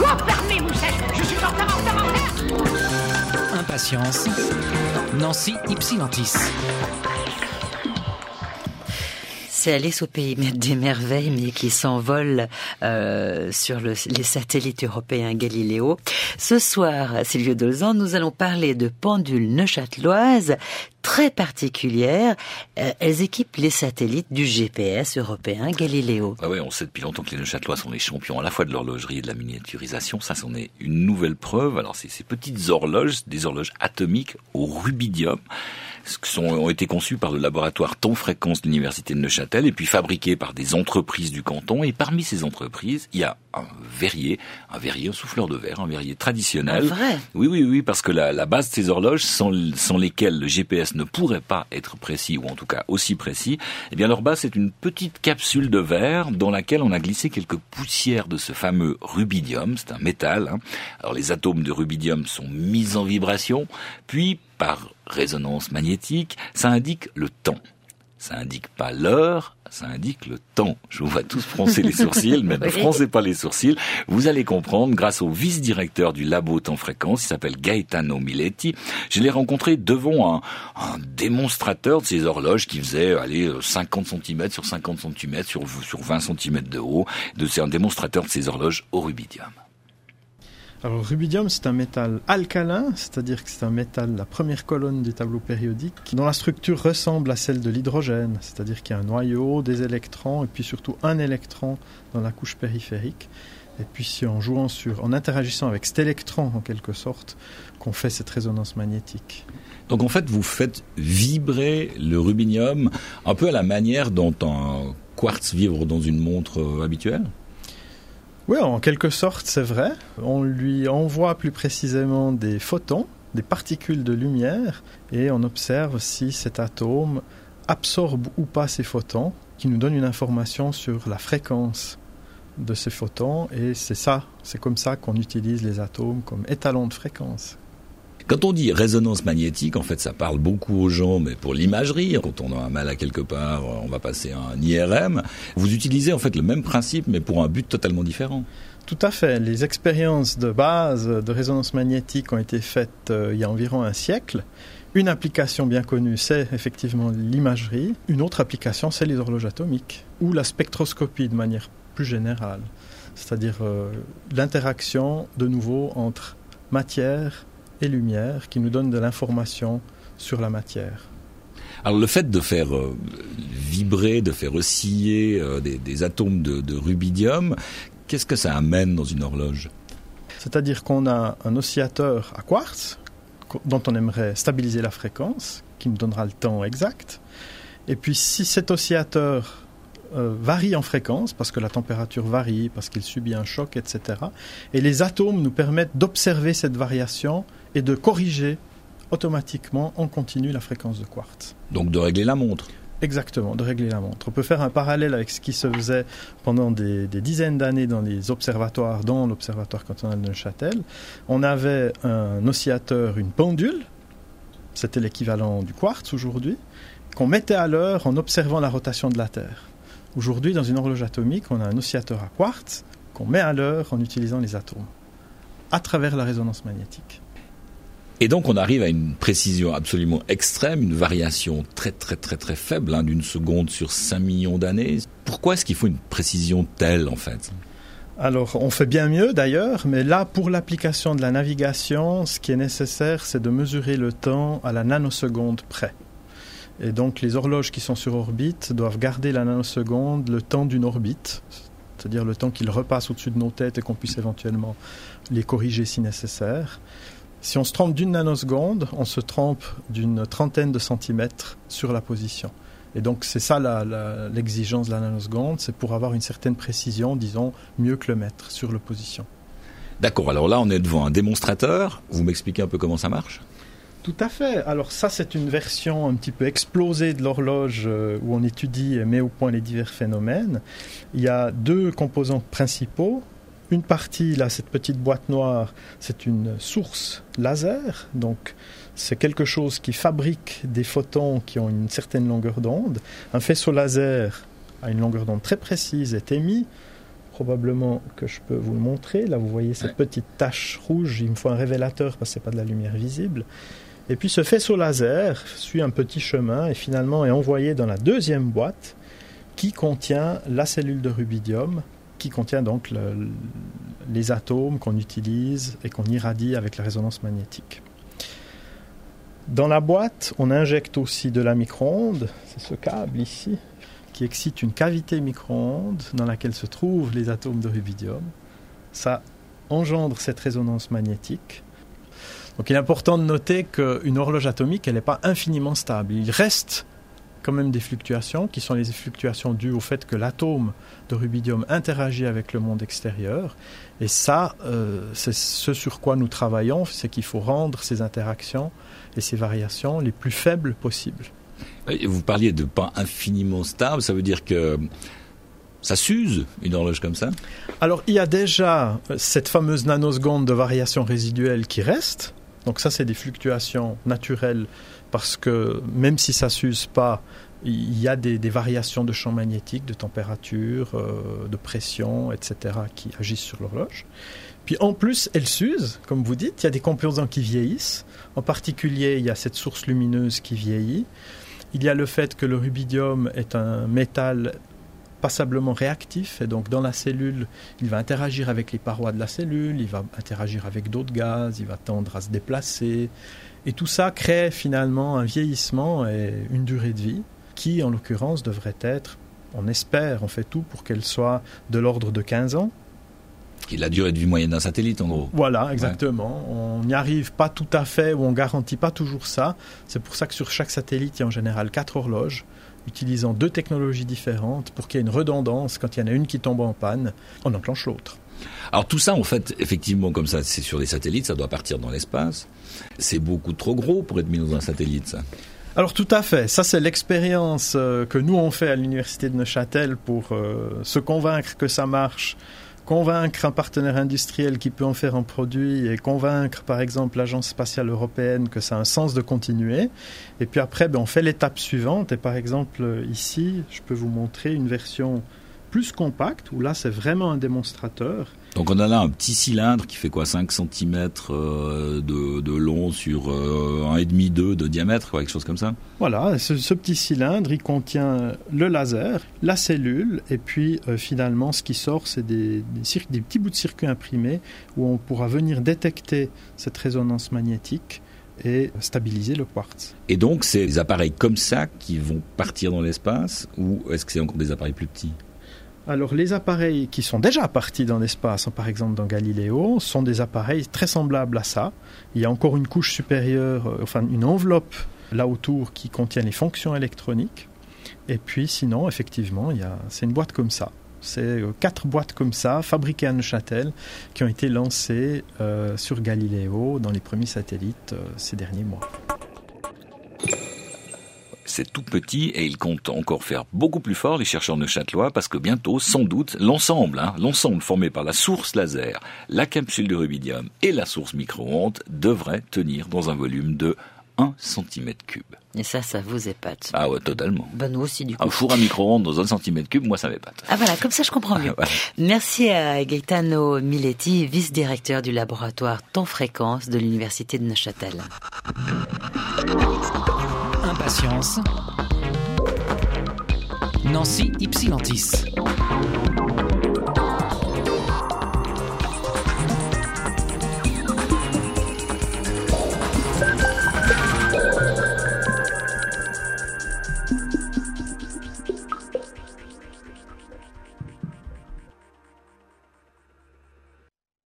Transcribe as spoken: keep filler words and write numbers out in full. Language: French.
Quoi, fermez, Moussette? Je suis en retard, en retard, en retard. Impatience. Nancy Ypsilantis. C'est Alice au pays des merveilles, mais qui s'envole euh, sur le, les satellites européens Galiléo. Ce soir, à Sylvio Dolzan, nous allons parler de pendules neuchâteloises très particulières. Euh, elles équipent les satellites du G P S européen Galiléo. Ah ouais, on sait depuis longtemps que les Neuchâtelois sont les champions à la fois de l'horlogerie et de la miniaturisation. Ça, c'en est une nouvelle preuve. Alors, c'est ces petites horloges, des horloges atomiques au rubidium, qui sont, ont été conçues par le laboratoire Temps Fréquence de l'Université de Neuchâtel et puis fabriquées par des entreprises du canton. Et parmi ces entreprises, il y a un verrier, un verrier, un souffleur de verre, un verrier traditionnel. Ah, vrai? Oui, oui, oui, parce que la, la base de ces horloges, sans, sans lesquelles le G P S ne pourrait pas être précis, ou en tout cas aussi précis, eh bien leur base, c'est une petite capsule de verre dans laquelle on a glissé quelques poussières de ce fameux rubidium. C'est un métal, hein. Alors les atomes de rubidium sont mis en vibration, puis par résonance magnétique, ça indique le temps. Ça indique pas l'heure, ça indique le temps. Je vous vois tous froncer les sourcils, mais ne froncez pas les sourcils. Vous allez comprendre grâce au vice-directeur du labo Temps Fréquence, il s'appelle Gaetano Miletti. Je l'ai rencontré devant un, un démonstrateur de ces horloges qui faisait, allez, cinquante centimètres sur cinquante centimètres sur, sur vingt centimètres de haut. De, c'est un démonstrateur de ces horloges au rubidium. Alors, le rubidium, c'est un métal alcalin, c'est-à-dire que c'est un métal, la première colonne du tableau périodique, dont la structure ressemble à celle de l'hydrogène, c'est-à-dire qu'il y a un noyau, des électrons, et puis surtout un électron dans la couche périphérique. Et puis, c'est en jouant sur, en interagissant avec cet électron, en quelque sorte, qu'on fait cette résonance magnétique. Donc, en fait, vous faites vibrer le rubidium un peu à la manière dont un quartz vibre dans une montre habituelle ? Oui, en quelque sorte, c'est vrai. On lui envoie plus précisément des photons, des particules de lumière, et on observe si cet atome absorbe ou pas ces photons, qui nous donne une information sur la fréquence de ces photons, et c'est ça, c'est comme ça qu'on utilise les atomes comme étalon de fréquence. Quand on dit résonance magnétique, en fait, ça parle beaucoup aux gens, mais pour l'imagerie, quand on a un mal à quelque part, on va passer à un I R M. Vous utilisez en fait le même principe, mais pour un but totalement différent. Tout à fait. Les expériences de base de résonance magnétique ont été faites euh, il y a environ un siècle. Une application bien connue, c'est effectivement l'imagerie. Une autre application, c'est les horloges atomiques, ou la spectroscopie de manière plus générale. C'est-à-dire euh, l'interaction, de nouveau, entre matière et lumière qui nous donne de l'information sur la matière. Alors le fait de faire euh, vibrer, de faire osciller euh, des, des atomes de, de rubidium, qu'est-ce que ça amène dans une horloge ? C'est-à-dire qu'on a un oscillateur à quartz dont on aimerait stabiliser la fréquence, qui nous donnera le temps exact. Et puis si cet oscillateur euh, varie en fréquence, parce que la température varie, parce qu'il subit un choc, et cetera, et les atomes nous permettent d'observer cette variation et de corriger automatiquement en continu la fréquence de quartz. Donc de régler la montre. Exactement, de régler la montre. On peut faire un parallèle avec ce qui se faisait pendant des, des dizaines d'années dans les observatoires, dont l'observatoire cantonal de Neuchâtel. On avait un oscillateur, une pendule, c'était l'équivalent du quartz aujourd'hui, qu'on mettait à l'heure en observant la rotation de la Terre. Aujourd'hui, dans une horloge atomique, on a un oscillateur à quartz qu'on met à l'heure en utilisant les atomes, à travers la résonance magnétique. Et donc on arrive à une précision absolument extrême, une variation très très très très faible, hein, d'une seconde sur cinq millions d'années. Pourquoi est-ce qu'il faut une précision telle en fait ? Alors on fait bien mieux d'ailleurs, mais là pour l'application de la navigation, ce qui est nécessaire c'est de mesurer le temps à la nanoseconde près. Et donc les horloges qui sont sur orbite doivent garder la nanoseconde le temps d'une orbite, c'est-à-dire le temps qu'ils repassent au-dessus de nos têtes et qu'on puisse éventuellement les corriger si nécessaire. Si on se trompe d'une nanoseconde, on se trompe d'une trentaine de centimètres sur la position. Et donc c'est ça la, la, l'exigence de la nanoseconde, c'est pour avoir une certaine précision, disons, mieux que le mètre sur la position. D'accord, alors là on est devant un démonstrateur, vous m'expliquez un peu comment ça marche ? Tout à fait. Alors ça c'est une version un petit peu explosée de l'horloge euh, où on étudie et met au point les divers phénomènes. Il y a deux composants principaux. Une partie, là, cette petite boîte noire, c'est une source laser. Donc, c'est quelque chose qui fabrique des photons qui ont une certaine longueur d'onde. Un faisceau laser à une longueur d'onde très précise est émis probablement que je peux vous le montrer. Là, vous voyez cette ouais. petite tache rouge. Il me faut un révélateur parce que ce n'est pas de la lumière visible. Et puis ce faisceau laser suit un petit chemin et finalement est envoyé dans la deuxième boîte qui contient la cellule de rubidium, qui contient donc le, les atomes qu'on utilise et qu'on irradie avec la résonance magnétique. Dans la boîte, on injecte aussi de la micro-onde, c'est ce câble ici, qui excite une cavité micro-ondes dans laquelle se trouvent les atomes de rubidium. Ça engendre cette résonance magnétique. Donc il est important de noter qu'une horloge atomique, elle n'est pas infiniment stable. Il reste quand même des fluctuations, qui sont les fluctuations dues au fait que l'atome de rubidium interagit avec le monde extérieur. Et ça, euh, c'est ce sur quoi nous travaillons, c'est qu'il faut rendre ces interactions et ces variations les plus faibles possibles. Vous parliez de pas infiniment stable, ça veut dire que ça s'use, une horloge comme ça? Alors, il y a déjà cette fameuse nanoseconde de variation résiduelle qui reste. Donc ça, c'est des fluctuations naturelles parce que même si ça ne s'use pas, il y a des, des variations de champ magnétique, de température, euh, de pression, et cetera qui agissent sur l'horloge. Puis en plus, elle s'use, comme vous dites, il y a des composants qui vieillissent. En particulier, il y a cette source lumineuse qui vieillit. Il y a le fait que le rubidium est un métal passablement réactif, et donc dans la cellule, il va interagir avec les parois de la cellule, il va interagir avec d'autres gaz, il va tendre à se déplacer, et tout ça crée finalement un vieillissement et une durée de vie qui, en l'occurrence, devrait être, on espère, on fait tout pour qu'elle soit de l'ordre de quinze ans. Qui est la durée de vie moyenne d'un satellite, en gros. Voilà, exactement. Ouais. On n'y arrive pas tout à fait, ou on ne garantit pas toujours ça. C'est pour ça que sur chaque satellite, il y a en général quatre horloges, utilisant deux technologies différentes pour qu'il y ait une redondance. Quand il y en a une qui tombe en panne, on enclenche l'autre. Alors tout ça, en fait, effectivement, comme ça, c'est sur des satellites, ça doit partir dans l'espace. C'est beaucoup trop gros pour être mis dans un satellite, ça. Alors tout à fait, ça c'est l'expérience euh, que nous on fait à l'université de Neuchâtel pour euh, se convaincre que ça marche, convaincre un partenaire industriel qui peut en faire un produit et convaincre par exemple l'Agence spatiale européenne que ça a un sens de continuer. Et puis après ben, on fait l'étape suivante et par exemple ici je peux vous montrer une version plus compacte où là c'est vraiment un démonstrateur. Donc on a là un petit cylindre qui fait quoi, cinq centimètres euh, de, de long sur euh, un virgule cinq deux de diamètre, quoi, quelque chose comme ça. Voilà, ce, ce petit cylindre, il contient le laser, la cellule, et puis euh, finalement ce qui sort, c'est des, des, cir- des petits bouts de circuit imprimés où on pourra venir détecter cette résonance magnétique et stabiliser le quartz. Et donc c'est des appareils comme ça qui vont partir dans l'espace, ou est-ce que c'est encore des appareils plus petits ? Alors les appareils qui sont déjà partis dans l'espace, par exemple dans Galileo, sont des appareils très semblables à ça. Il y a encore une couche supérieure, euh, enfin une enveloppe là autour qui contient les fonctions électroniques. Et puis sinon, effectivement, il y a, c'est une boîte comme ça. C'est euh, quatre boîtes comme ça, fabriquées à Neuchâtel, qui ont été lancées euh, sur Galileo dans les premiers satellites euh, ces derniers mois. C'est tout petit et ils comptent encore faire beaucoup plus fort, les chercheurs neuchâtelois, parce que bientôt, sans doute, l'ensemble, hein, l'ensemble formé par la source laser, la capsule de rubidium et la source micro-ondes devrait tenir dans un volume de un centimètre cube. Et ça, ça vous épate. Ah ouais, totalement. Ben nous aussi, du coup. Un four à micro-ondes dans un centimètre cube, moi ça m'épate. Ah voilà, comme ça je comprends mieux. Voilà. Merci à Gaetano Miletti, vice-directeur du laboratoire Temps Fréquence de l'Université de Neuchâtel. Impatience. Nancy Ypsilantis.